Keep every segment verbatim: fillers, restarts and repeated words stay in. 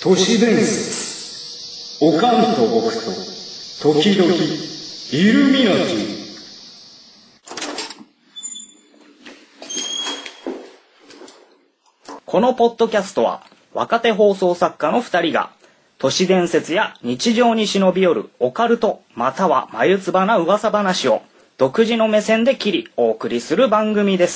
都市伝説、おかんと僕と時々イルミナティ。 このポッドキャストは若手放送作家のふたりが都市伝説や日常に忍び寄るオカルトまたは眉唾な噂話を独自の目線で切りお送りする番組です。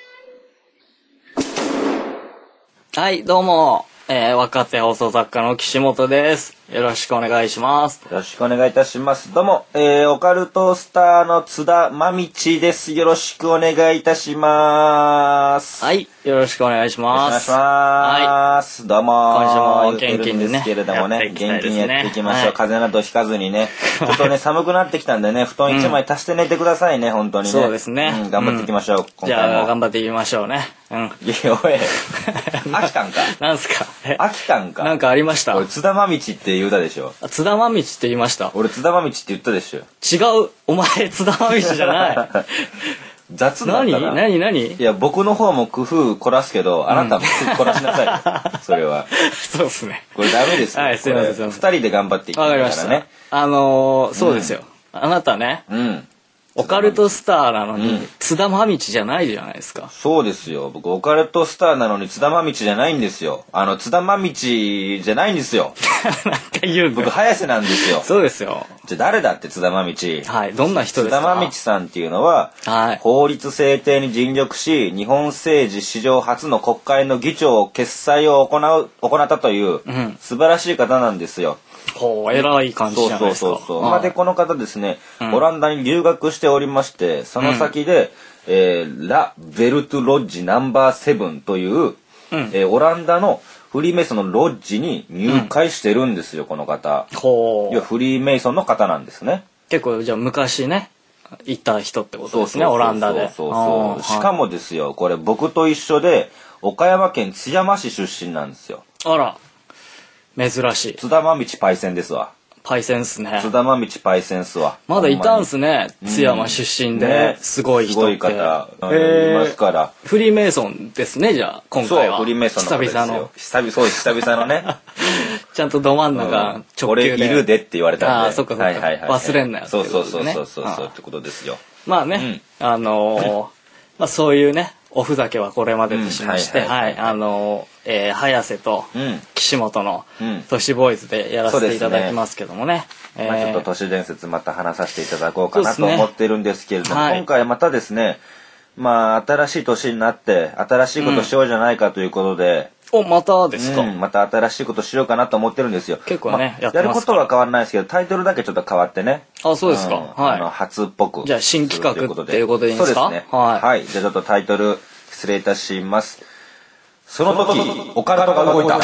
はい、どうも、えー、若手放送作家の岸本です。よろしくお願いします。 よろしくお願いいたします。どうも、えー、オカルトスターの津田真道です。よろしくお願いいたします。 はい、よろしくお願いします。 お願いします。はい、どうも。 今週も元気にね、 けれどもね、元気にやっていきましょう。 はい、 風邪などひかずにね。ちょっとね、寒くなってきたんでね、布団一枚足して寝てくださいね、うん、本当にね。 そうですね。 うん、頑張っていきましょう。うん、 今回もじゃあ頑張っていきましょうね。うん。 いや、おい。飽きたんか。 なんすか。 飽きたんか。 なんかありました。 俺津田真道って言うたでしょ。 津田真道って言いました。 俺津田真道って言ったでしょ。 違う。お前津田真道じゃない。 雑なんだな。 何何何。 いや僕の方も工夫凝らすけど、あなたも凝らしなさい、うん、それは。 そうですね。 これダメですよ。 はい、すいません。 二人で頑張っていくからね。わかりました。 あのー、そうですよ。うん、あなたね。 うん。 オカルトスターなのに、 うん、 津田真道じゃないじゃないですか。 そうですよ。僕オカルトスターなのに津田真道じゃないんですよ。あの津田真道じゃないんですよ。 なんか言うんだ。 僕早瀬なんですよ。 そうですよ。 じゃあ誰だって津田真道。 はい。どんな人ですか。 津田真道さんっていうのは、はい、法律制定に尽力し、日本政治史上初の国会の議長決裁を行う行ったという、うん、素晴らしい方なんですよ。 ほう、偉い感じじゃないですか。 そうそうそうそう。まあ、でこの方ですね、うん、オランダに留学しておりまして、その先で、うん、えー、ラ・ベルト・ロッジナンバーセブンという、うん、えー、オランダのフリーメイソンのロッジに入会してるんですよ、うん、この方。 ほう。 いやフリーメイソンの方なんですね。 結構じゃあ昔ね、いた人ってことですね、オランダで。 そうそうそう。しかもですよ、これ僕と一緒で岡山県津山市出身なんですよ。 あら。珍しい。 津田真道パイセンですわ。 パイセンっすね。 津田真道パイセンっすわ。 まだいたんすね。津山出身で、ね、すごい人って。 すごい方、えー、いますから。 フリーメイソンですね、じゃあ今回は。 そう、フリーメイソンの方ですよ。 久々の。 久々、そうです、久々のね。 ちゃんとど真ん中、直球で。 俺いるでって言われたんで。 ああ、そっかそっか。はいはいはい、忘れんなよってことですね。そうそうそうそうそうってことですよ。 まあね、うん、あのー、まあそういうね、おふざけはこれまでとしまして、はい、あのー、えー、早瀬と岸本の都市ボーイズでやらせていただきますけどもね。 うんうん、まあ、ちょっと都市伝説また話させていただこうかなと思ってるんですけれども、ね、はい、今回またですね、まあ新しい年になって新しいことしようじゃないかということで、 うん、お、またですか、 うん、また新しいことしようかなと思ってるんですよ。 結構ね、 まあ、やってますから。やることは変わらないですけど、タイトルだけちょっと変わってね。 あ、そうですか。うん、はい。 あの初っぽく。 じゃあ新企画っていうことでいいんですか。 そうですね。はい。はい。じゃあちょっとタイトル失礼いたします。その時オカルトが動いた。はい。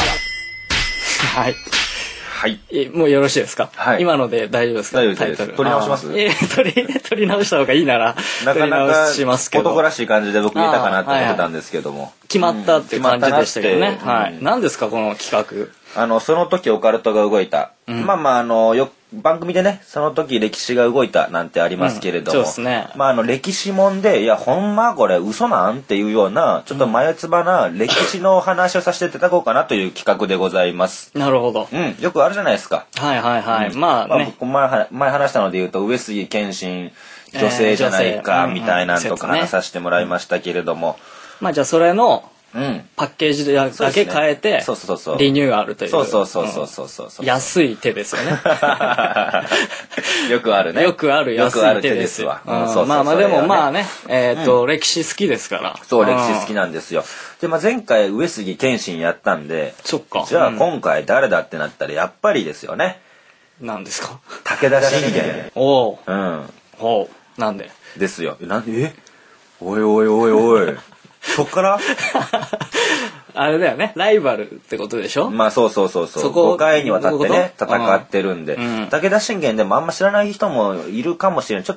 はい。 え、もうよろしいですか。 はい。 今ので大丈夫ですか。 大丈夫です。タイトル。取り直します。 え、取り取り直した方がいいなら。 なかなか男らしい感じで僕見たかなと思ってたんですけども。 決まったっていう感じでしたけどね。はい。何ですかこの企画。 あのその時オカルトが動いた。まあまああのよ番組でねその時歴史が動いたなんてありますけれども、 そうですね。 まああの歴史もんでいやほんまこれ嘘なんっていうようなちょっと眉唾な歴史の話をさせていただこうかなという企画でございます。 なるほど。 うん、よくあるじゃないですか。 はいはいはい。まあね。 まあ前前話したので言うと上杉謙信女性じゃないかみたいなんとか話させてもらいましたけれども、 まあじゃあそれのうん、 パッケージだけ変えてリニューアルというそうそうそうそうそうそうそう安い手ですよね。 よくあるね。 よくある安い手ですわ。まあまあでもまあねえっと歴史好きですから。 そう歴史好きなんですよ。でまあ前回上杉謙信やったんで、 そっか。 じゃあ今回誰だってなったらやっぱりですよね。 なんですか。 武田信玄。 おお。 うん。 おうなんで。 ですよ。なんでえ？おいおいおいおい。そっからあれだよねライバルってことでしょ。 まあそうそうそうそうごかいにわたってね戦ってるんで、うん、武田信玄でもあんま知らない人もいるかもしれない。ちょっと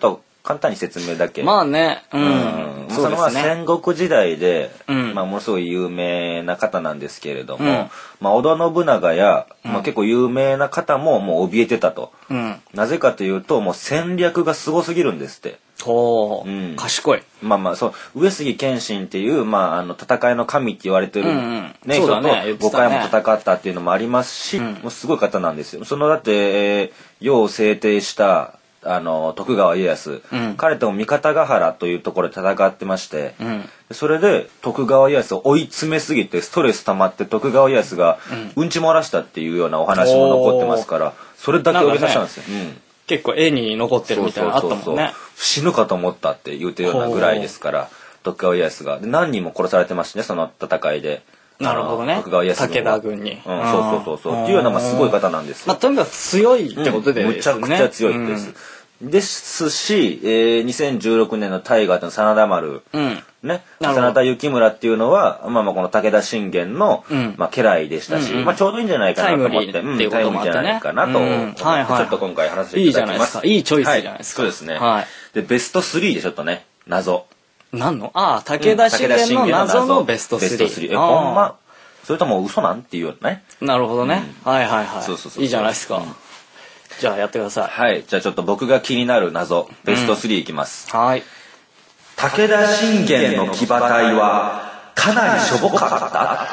簡単に説明だけ。 まあね、うん。 うん、 そうですね。 戦国時代で、 うんまあ、ものすごい有名な方なんですけれども、 うんまあ、織田信長や、まあ、結構有名な方ももう怯えてたと。 うん。 なぜかというと、もう戦略がすごすぎるんですって。 ほう、 うん賢い。 まあまあ、そう、上杉謙信っていう、まあ、あの、戦いの神って言われてる、 うんうんね、 そうだ人とね言ってたねごかいも戦ったっていうのもありますし、 うんもうすごい方なんですよ。その、だって、えー、世を制定した、あの、徳川家康、 うん彼とも三方ヶ原というところで戦ってまして、 うん。 それで徳川家康を追い詰めすぎてストレス溜まって徳川家康がうんち漏らしたっていうようなお話も残ってますから、それだけ覚えさせたんですよ。うん結構絵に残ってるみたいなのあったもんね。 死ぬかと思ったって言うてるようなぐらいですから徳川家康がで何人も殺されてますしね、その戦いで。 なるほどね。 あの徳川家康武田軍に。 うん、そうそうそうそうっていうような、まあ、すごい方なんですよ。 まあとにかく強いってことでうんむちゃですね。 くちゃ強いです。ですし、えー、にせんじゅうろくねんの大河の真田丸、 うん。 ね、 なるほど真田幸村っていうのは、まあまあこの武田信玄の、 うんまあ家来でしたし、 うんうんまあちょうどいいんじゃないかなと思って、 タイムリーっていうこともあってねタイムリーじゃないかなと思って、 うんはいはいちょっと今回話させていいじいただきます。 ゃないですか。いいチョイスじゃないですか。 はい、そうですね。 はい。 で、ベストスリーでちょっとね、謎。 何のああ、武田信玄の謎のベストスリー。 ベストスリー。え、ほんま、それとも嘘なんっていうようなね。 なるほどね。はいはいはい。 そうそうそういいじゃないですか。じゃあやってください。 はい。じゃあちょっと僕が気になる謎、ベストスリーいきます。 はい。 武田信玄の騎馬隊は、かなりしょぼかった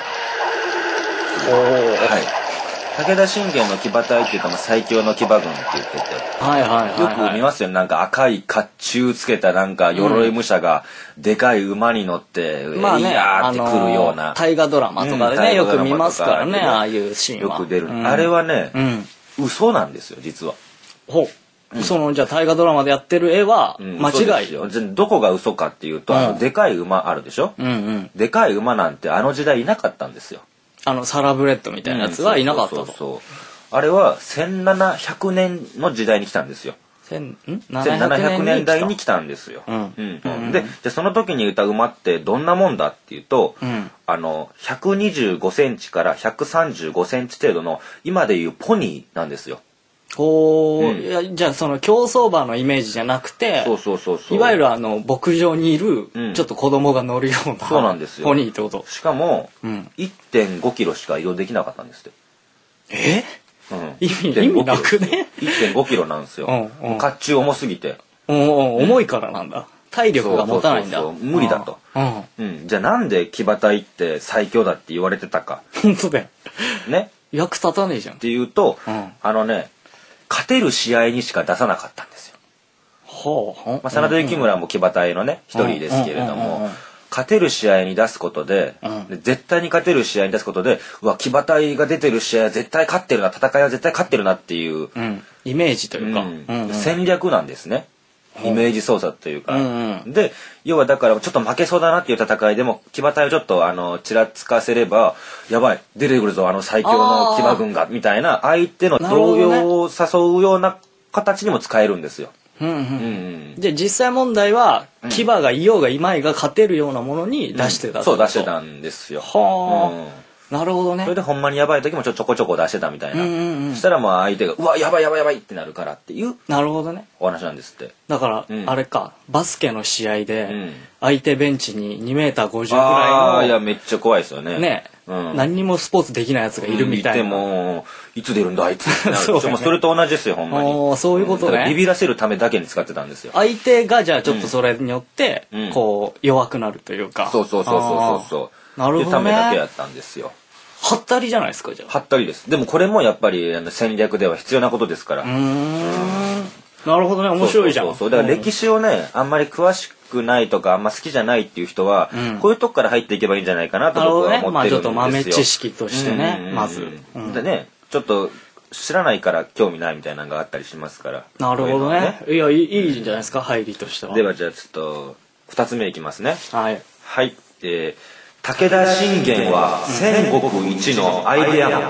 はい。武田信玄の騎馬隊っていうか、まあ、最強の騎馬軍って言ってて、 はいはいはい、 よはい。 く見ますよね。なんか赤い甲冑つけたなんか鎧武者がでかい馬に乗って、 まあね、 いやーって来るような。 あのー大河ドラマとかでね、 うんよく見ますからね、 大河ドラマとかああいうシーンは。 よく出る。 うんあれはね、 うん。 嘘なんですよ、実は。 ほう。その、じゃあ大河ドラマでやってる絵は、 うん間そうで違い。 すよじゃあどこが嘘かっていうと、あうんのでかい馬あるでしょ、 うんうん。 でかい馬なんてあの時代いなかったんですよ。 あの、サラブレッドみたいなやつはいなかったと。 そうそうそうあれはせんななひゃくねんの時代に来たんですよ。 千、んせんななひゃくねんだいに来たんですよ。 うんうんうんで、じゃあその時にいた馬ってどんなもんだっていうと、 うんあの、ひゃくにじゅうごセンチからひゃくさんじゅうごセンチ程度の今でいうポニーなんですよ。 ほう、 うんいや、じゃあその競走馬のイメージじゃなくて、 そうそうそうそう。 いわゆるあの、牧場にいるう、んちょっと子供が乗るような、 そうなんですよポニーってこと。 しかも、 うん。 いってんごキロしか移動できなかったんですって。 えうん、 意味いってんごキロ意味なくねいってんごキロなんですよ。 うんうん甲冑重すぎて。 うんうん重いからなんだ。体力が持たないんだ。 そうそうそう無理だとうん。 うん、じゃあなんで騎馬隊って最強だって言われてたか。 本当だよ。 ね。 役立たねえじゃんっ。ていうと、 うんあのね、勝てる試合にしか出さなかったんですよ。 ほう。 まあ、真田幸村も騎馬隊のね、一人ですけれどうんうんうんもうん、 勝てる試合に出すことで、 うんで絶対に勝てる試合に出すことで、うわ、騎馬隊が出てる試合は絶対勝ってるな、戦いは絶対勝ってるなっていう、 うん。イメージというか。 うんうんうん戦略なんですね。イメージ操作というか、 うんうで要はだからちょっと負けそうだなっていう戦いでも騎馬隊をちょっとあのちらつかせればやばい出てくるぞあの最強の騎馬軍がみたいな相手の動揺を誘うような形にも使えるんですよ。 うんうんうんうんで実際問題は牙がいようがいまいが勝てるようなものに出してたってことそう出してたんですよ。 はあ、 うんなるほどねそれでほんまにやばい時もちょちょこちょこ出してたみたいな、 うんうんうんそしたらまあ相手がうわやばいやばいやばいってなるからっていうなるほどねお話なんですって。 だから、 うんあれかバスケの試合で、 うん相手ベンチににメーターごじゅうぐあらいのあいやめっちゃ怖いですよね。 ね、 うん何にもスポーツできないやつがいるみたいな、 うんいてもいつ出るんだあいつってなるそうだねもうそれと同じですよほんまに。 あーそういうことねだからビビらせるためだけに使ってたんですよ。 相手がじゃあちょっとそれによって、 うんこう弱くなるというかそうそうそうそうそうあーなるほどねいうためだけやったんですよ。 はったりじゃないですかじゃあはったりです。でもこれもやっぱりあの戦略では必要なことですから。 うーんなるほどね面白いじゃんそうそうそうだから歴史をねあんまり詳しくないとかあんま好きじゃないっていう人は、 うんこういうとこから入っていけばいいんじゃないかなとなるほ僕どねまあちょは思ってるんですよ。 っと豆知識としてね、 うんうんうんまず、うんでねちょっと知らないから興味ないみたいなのがあったりしますから。 なるほどこういうのはねいやいいいいんじゃないですか入りとしてはではじゃあちょっとふたつめいきますね。 はいはい、えー武田信玄は戦国一のアイデアマン。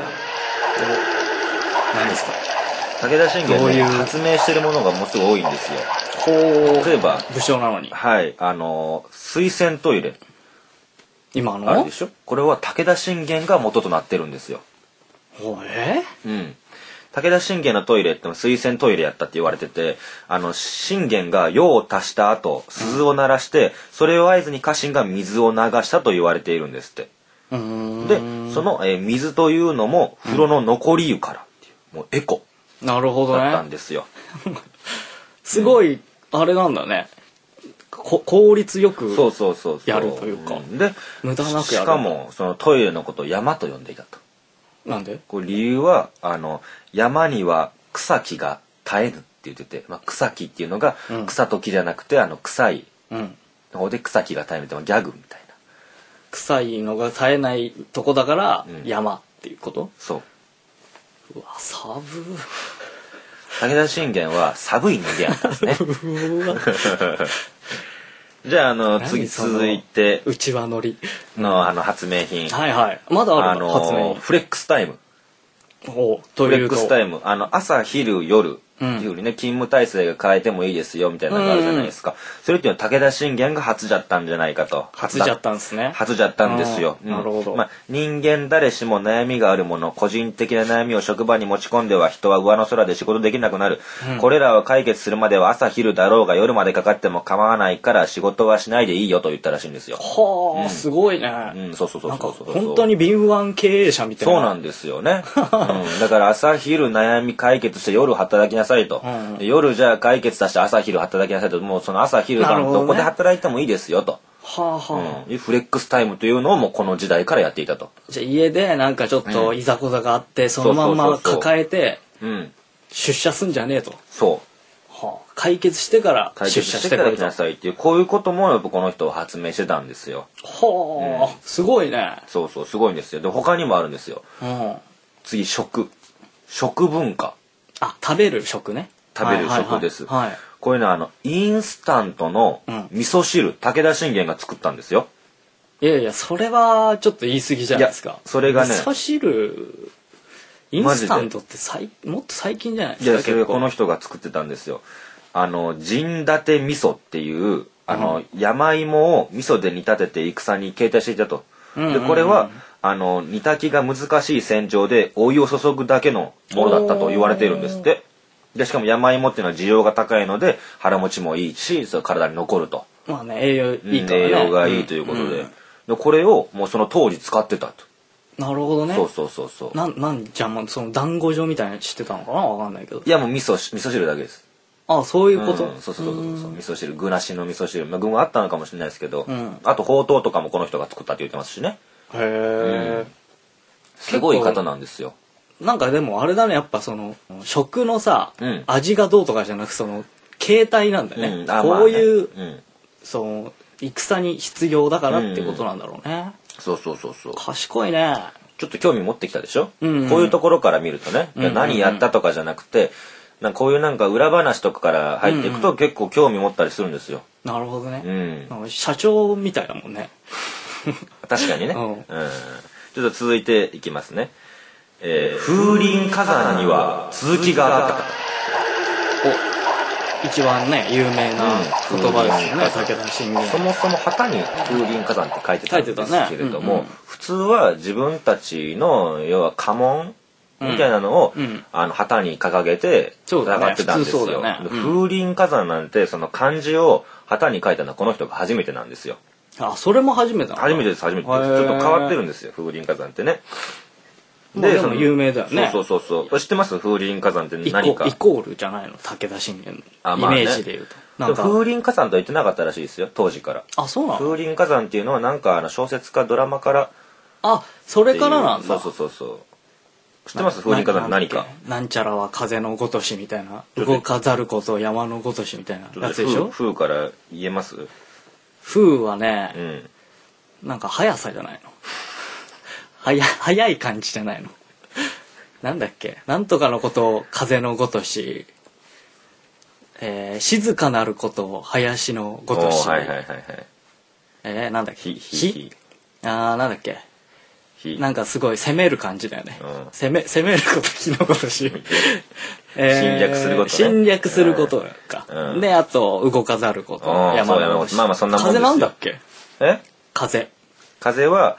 何ですか武田信玄ねどういう発明してるものがものすごい多いんですよ。 ほう例えば武将なのにはいあの水洗トイレ今のあるでしょ。これは武田信玄が元となってるんですよ。 ほうえうん。 武田信玄のトイレって水洗トイレやったって言われてて、あの信玄が用を足した後鈴を鳴らして、それを合図に家臣が水を流したと言われているんですって。 うーんでその、えー水というのも風呂の残り湯からっていう、もうエコなるほどだったんね。 ですよ。 すごい、あれなんだね。こ効率よく。 そうそうそうそうやるというかんで無駄なくやるしかもそのトイレのことを山と呼んでいたと。 なんで？ これ理由はあの山には草木が絶えぬって言ってて、まあ、草木っていうのがうん草と木じゃなくて、あの臭いうん。 の方で草木が絶えぬって、まあギャグみたいな。 臭いのが絶えないとこだからうん山っていうこと？ そううわ、寒武田信玄は寒い人間やったんですね。 うわじゃああの何次その続いてうちわのり。 のあの発明品、 はいはい。まだああるの発明。 のフレックスタイム。 おとフレッいうと。 クスタイム、あの朝昼夜っていうふうにね、勤務体制が変えてもいいですよみたいなのがあるじゃないですか。それっていうのは武田信玄が初じゃったんじゃないかと。 初じゃったんですね。 初じゃったんですよ。 あーなるほどまあ、人間誰しも悩みがあるもの、個人的な悩みを職場に持ち込んでは人は上の空で仕事できなくなる。 うんこれらを解決するまでは朝昼だろうが夜までかかっても構わないから仕事はしないでいいよと言ったらしいんですよ。 はあ、 うんすごいね。 うん、そうそうそうなんかそうそう。 本当に敏腕経営者みたいな。 そうなんですよね、うん、だから朝昼悩み解決して夜働きなさいと、 うんで夜じゃあ解決させて朝昼働きなさいと、もうその朝昼晩なるほどねどこで働いてもいいですよと、 はあはあ。 うん、フレックスタイムというのをもうこの時代からやっていたと、 じゃあ家でなんかちょっといざこざがあって、そのまんま抱えてうん、 出社すんじゃねえと。 そうはあ、解決してから解出決してから社してくると。 来なさいっていう、こういうこともやっぱこの人は発明してたんですよ。 はあ、すごいね。 そうそう、すごいんですよ。で他にもあるんですよ。 うん。 次、食食文化、 あ、食べる食ね。 食べる食です、 はいはいはい。 こういうのはあのインスタントのうん味噌汁、武田信玄が作ったんですよ。 いやいや、それはちょっと言い過ぎじゃないですか。 いやそれがね味噌汁、インスタントってさいもっと最近じゃないですか。 いや、それ結構この人が作ってたんですよ。あの陣立て味噌っていうあの、 う山芋を味噌で煮立てて戦に携帯していたと。 うんうんうんでこれはあの煮炊きが難しい戦場でお湯を注ぐだけのものだったと言われているんですって。でしかも山芋っていうのは需要が高いので腹持ちもいいし、それ体に残ると。 まあね、栄養いいからね。 栄養がいいということで、 んんでこれをもうその当時使ってたと。 なるほどね。 そうそうそうそう。 なん、なんじゃあまあその団子状みたいなの知ってたのかなわかんないけど。 いやもう味噌味噌汁だけです。 あ、そういうこと。 うん、そうそうそうそううん味噌汁、具なしの味噌汁、まあ、具もあったのかもしれないですけど、 うんあとほうとうとかもこの人が作ったって言ってますしね。 へえ。 すごい方なんですよ。 なんかでもあれだね、やっぱその食のさ、 うん味がどうとかじゃなくその形態なんだよね。 うんあこまあねういう、 うん、 その戦に必要だからってことなんだろうね。 そうそうそうそう。 賢いね。 ちょっと興味持ってきたでしょ、 うんうんこういうところから見るとね、いやうんうんうん何やったとかじゃなくて、なんかこういうなんか裏話とかから入っていくと結構興味持ったりするんですよ。 なるほどね。 うん、 なんか社長みたいだもんね。 確かにね、 ううんんちょっと続いていきますね。えー風林火山には続きがあった。 お、一番ね有名なうん言葉ですよね、 風林武田信玄。 そもそも旗に風林火山って書いてたんですけれども、 書いてたねうんうん普通は自分たちの要は家紋みたいなのを、 うんうんあの旗に掲げてそうだね戦ってたんですよ。 普通そうだよねでうん風林火山なんてその漢字を旗に書いたのはこの人が初めてなんですよ。 あ、それも初めてなの？ 初めてです初めてです。ちょっと変わってるんですよ風林火山ってね。 まあでもその有名だよね。 そうそうそうそう。知ってます風林火山ってイコ何か。 イコールじゃないの、武田信玄のイあまあねメージで言うと。なでんかも風林火山とは言ってなかったらしいですよ当時から。 あ、そうなの？ 風林火山っていうのはなんかあの小説かドラマからあ、それからなんだ。 そうそうそうそう。知ってます風林火山って何か。 なんちゃらは風のごとしみたいな、動かざること山のごとしみたいなやつでしょ。 風風から言えます？ 風はねう、ん。 なんか速さじゃないの。速速い感じじゃないの。なんだっけ、なんとかのことを風のごとし、えー、静かなることを林のごとし、 おーはいはいはいはい。 えー、なんだっけ、 ひひひあー、なんだっけ、 ひなんかすごい攻める感じだよね。 うん攻め、攻めること、火のことし。えー侵略することね侵略することか。 うんで、あと、動かざること。 うん山のごとし。 そう山のまあまあそんなもんですよ風なんだっけ？ え風。 風は、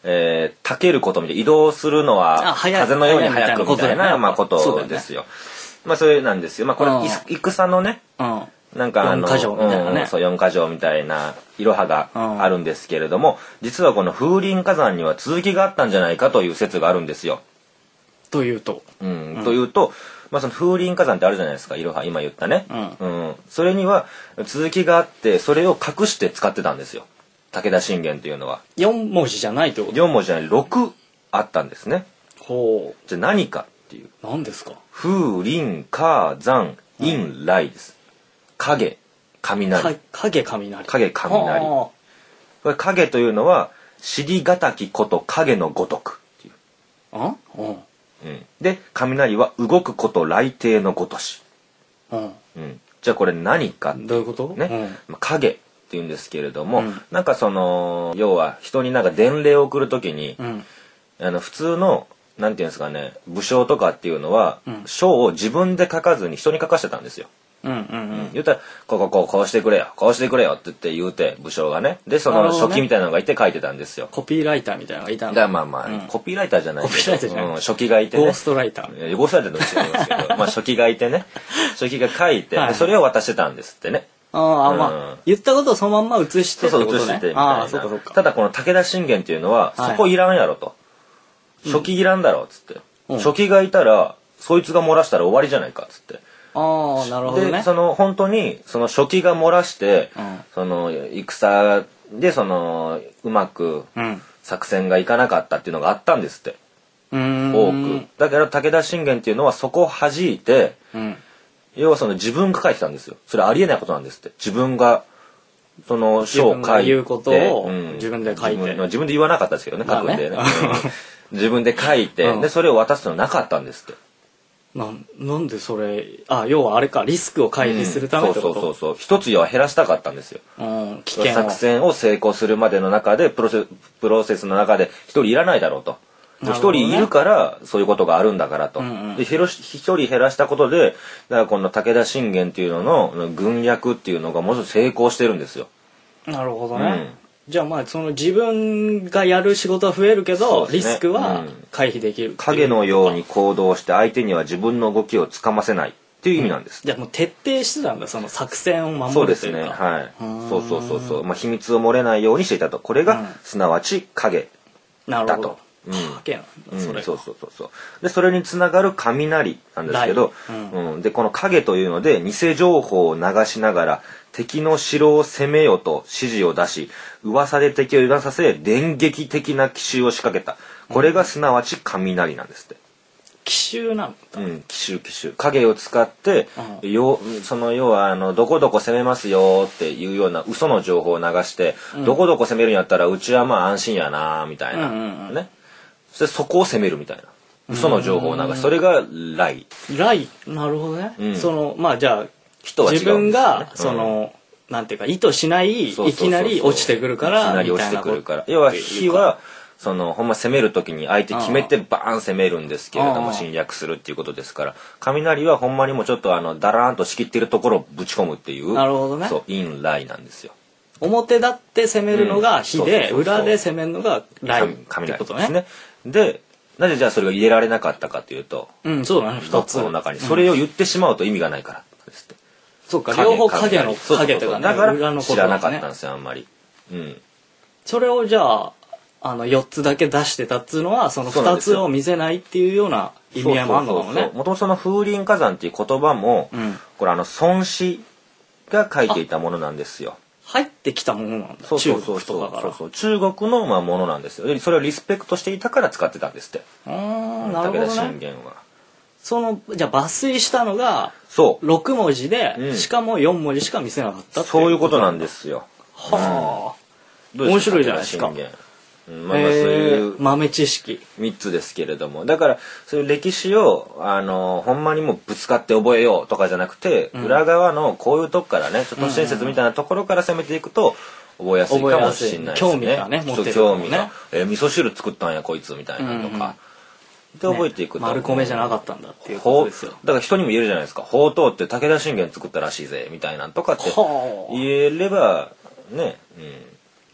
えー、たけることみたいな移動するのは風のように速くみたいなまあことですよ。まあそれなんですよ。まあこれ戦のね、なんかあの四箇条みたいなね、 そう四箇条みたいなイロハがあるんですけれども、実はこの風林火山には続きがあったんじゃないかという説があるんですよ。 というと、 うん、というと、まあその風林火山ってあるじゃないですか、イロハ今言ったね。うん、それには続きがあってそれを隠して使ってたんですよ。武田信玄というのはよん文字じゃないってこと？ よん文字じゃないろくあったんですね。 ほう。 じゃあ何かっていう。 何ですか？ 風林火山陰雷です。影雷。 影雷。 影雷。これ影というのは尻がたきこと影のごとくっていう。 あ？うん。 うん。で雷は動くこと雷霆のごとし。 うん。 うん。じゃあこれ何かっていう。 どういうこと？ ね。うん、影って言うんですけれども、うん、なんかその要は人になんか伝令を送るときに、うん、あの普通のなんていうんですかね武将とかっていうのは、うん、書を自分で書かずに人に書かしてたんですよ。うんうんうん、言ったらこうこうこうこうしてくれよこうしてくれよって言って言うて武将がねでその書記みたいなのがいて書いてたんですよ。 コピーライターみたいなのがいたんだ。だまあまあ、うん、コピーライターじゃないけどコピーライターじゃない、うん、書記がいてねゴーストライターゴーストライターと違いますけどまあ書記がいてね書記が書いて、はい、でそれを渡してたんですってね。 ああ、まあ言ったことをそのまんま移してってことね。 そうそう移してみたいな。 ああ、そうかそうか。 ただこの武田信玄っていうのは、はい、そこいらんやろと、書記いらんだろっつって、うん、書記がいたらそいつが漏らしたら終わりじゃないかっつって。 ああ、なるほどね。 でその本当にその書記が漏らして、うん、その戦でそのうまく作戦がいかなかったっていうのがあったんですって。うん、多く。だから武田信玄っていうのはそこを弾いて。うん要はその自分が書いてたんですよ。それありえないことなんですって。自分がその書を書いて、自分が言うことを自分で書いて、 うん、自分で言わなかったですけどね、書くんでね。自分で書いて、うん、でそれを渡すのなかったんですって。 なん、なんでそれ、あ、要はあれか、リスクを回避するためってこと、うん、 そうそうそうそう。一つは減らしたかったんですよ。 うん、危険を作戦を成功するまでの中でプロセ、プロセスの中で一人いらないだろうと。一、ね、人いるからそういうことがあるんだからと。うんうん、で一人減らしたことでだからこの武田信玄っていうのの軍略っていうのがものすごく成功してるんですよ。 なるほどね。うん、じゃあまあその自分がやる仕事は増えるけど、ね、リスクは回避できるっていう影のように行動して相手には自分の動きをつかませないっていう意味なんです。 うん、じゃあもう徹底してたんだその作戦を守るというか。 そうですね。はい。そうそうそうそう。まあ秘密を漏れないようにしていたと。これが、うん、すなわち影だと。なるほど。 うん、影なんだそれ、 うん、そうそうそうそうでそれにつながる雷なんですけど、うんうん、でこの影というので偽情報を流しながら敵の城を攻めよと指示を出し噂で敵を油断させ電撃的な奇襲を仕掛けたこれがすなわち雷なんですって。 奇襲なんだ。 うん奇襲奇襲影を使って、うん、よその要はあのどこどこ攻めますよっていうような嘘の情報を流して、うん、どこどこ攻めるんやったらうちはまあ安心やなみたいな、うんうんうん、ね。そそこを攻めるみたいな嘘の情報を流すそれが雷雷なるほどね、うん、そのまあじゃあ人は違うんですよね、自分がその、うん、なんていうか意図しないいきなり落ちてくるからいきなり落ちてくるから要は火はそのほんま攻める時に相手決めてバーン攻めるんですけれども侵略するっていうことですから雷はほんまにもちょっとあのダラーンと仕切ってるところをぶち込むっていうなるほどねそう陰雷なんですよ。 表立って攻めるのが火で、うん、裏で攻めるのが雷ってことね。ですね。 で、なぜじゃあそれが入れられなかったかというと、 うん、そうだね。 一つの中にそれを言ってしまうと意味がないからですって。 そうか、両方影の影とかね、 だから知らなかったんですよあんまり。うん。 それをじゃああのよっつだけ出してたっつうのはそのふたつを見せないっていうような意味合いもあるのかもね。 もともとその風林火山っていう言葉も、うん、これあの孫子が書いていたものなんですよ。 入ってきたものなんだ。 そうそうそうそうそうそう中国のまあものなんですよ。それをリスペクトしていたから使ってたんですって。 ああ、なるほどね。 武田信玄は。 そのじゃあ抜粋したのがそうろく文字で、うん、しかもよん文字しか見せなかったっていうそういうことなんですよ。 はあ、うん、面白いじゃないですか。 うん、まあまあそういう豆知識みっつですけれどもだからそういう歴史をあのほんまにもうぶつかって覚えようとかじゃなくて、うん、裏側のこういうとこからねちょっと親切みたいなところから攻めていくと覚えやすいかもしれないですね。 興味がね持ってる興味が、えー、味噌汁作ったんやこいつみたいなとか、うんうん、で覚えていくと、 ね、丸米じゃなかったんだっていうことですよ。 だから人にも言えるじゃないですかほうとうって武田信玄作ったらしいぜみたいなとかって言えればね、うん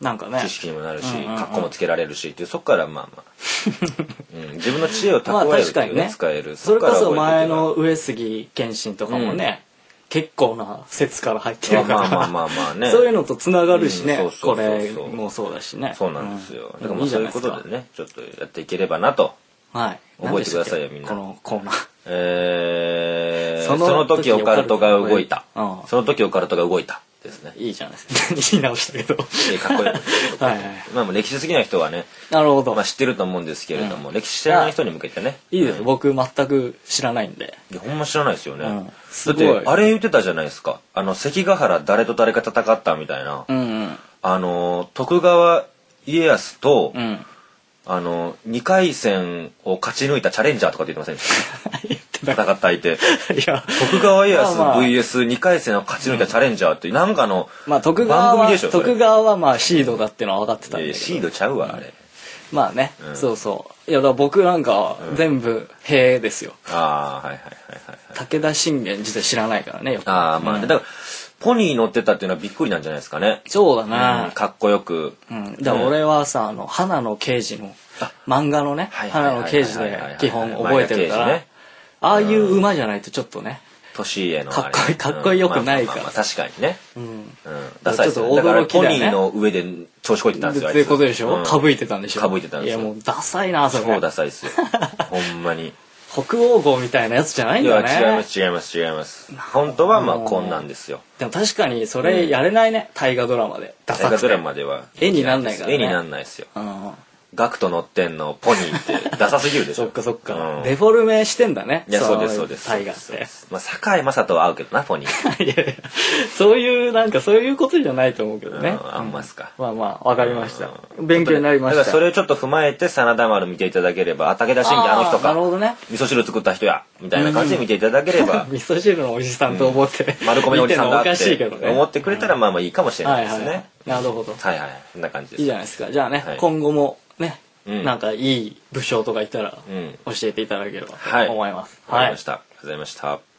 なんかね知識にもなるし、 うんうんうん格好もつけられるしっていうそこからまあまあ、うん、自分の知恵をまあ蓄えるっていうね、 確かにね使えるそれこそ前この上杉謙信とかもね、結構な説から入ってるから、 まあまあまあまあねそういうのとつながるしね、 うんそうそうこそうそうれもそうだしね。 そうなんですよ、 うんだからまあそういうことでねちょっとやっていければなと。 はい。 覚えてくださいよみんなこのコーナー。 えー、そそのの時オカルトが動いた、 うんその時オカルトが動いたですね。 いいじゃないですか。言い直したけど。 えかっこいいはいはい。 まあもう歴史好きな人はね、 なるほど。 まあ、知ってると思うんですけれども、歴史知らない人に向けてねいいですよ。僕全く知らないんで。 いやほんま知らないですよね、 うんだすごいってあれ言ってたじゃないですか、あの関ヶ原誰と誰が戦ったみたいな、 うんうん。 あの徳川家康と、 うん。 あのにかい戦を勝ち抜いたチャレンジャーとかって言ってませんでし言ってたた。 戦った相手いや、 徳川家康まあまあブイエスに 回戦を勝ち抜いたチャレンジャーっていうなんかのまあ徳川は番組でしょそれ徳川はまあシードだってのは分かってたんだけど。 いやシードちゃうわあれ、 まあね、 うんそうそう。いやだから僕なんか全部「へえ」ですよ。 ああはいはいはいはい武田信玄自体知らないからねよく。 ああまあね、だからポニー乗ってたっていうのはびっくりなんじゃないですかね。 そうだうんな。 かっこよく、 うん。だから俺はさあの花の刑事の漫画のねはいはいはいはい花の刑事で基本覚えてるから、 前田刑事ねああいう馬じゃないとちょっとね。 年家のあれかっこいいかっこよくないからうんまあまあまあ確かにね、 うん。 うん、ダサいですよちょっとだから驚きだよねポニーの上で調子こいてたんですよあいつっていうことでしょ、 うんかぶいてたんでしょかぶいてたんですよいやもうダサいなそれ。 超ダサいですよほんまに北欧号みたいなやつじゃないんいやだよね。 違います違います違います本当はまあこんなんですよでも確かにそれやれないね、大河ドラマで。ダサくて大河ドラマでは絵になんないからね絵になんないですようん。 ガクト乗ってんのポニーってダサすぎるでしょそっかそっか、 うんデフォルメしてんだね。 いやそうですそうです大河ってそうですまあ堺雅人は合うけどなポニーいやいやそういうなんかそういうことじゃないと思うけどね、 うんあんまっすかまあまあわかりました、勉強になりました。 だからそれをちょっと踏まえて真田丸見ていただければあ武田信玄あの人あーなるほかどね。 味噌汁作った人やみたいな感じで見ていただければ味噌汁のおじさんと思って、 丸米のおじさんだっ見てるのおかしいけどてね。 思ってくれたらまあまあいいかもしれないですはいはいはいね。 なるほど。 はいはいそんな感じですいいじゃないですか。じゃあね、 はい今後もね、 うんなんかいい武将とかいたらうん教えていただければはいと思います。 わかりましたありがとうございました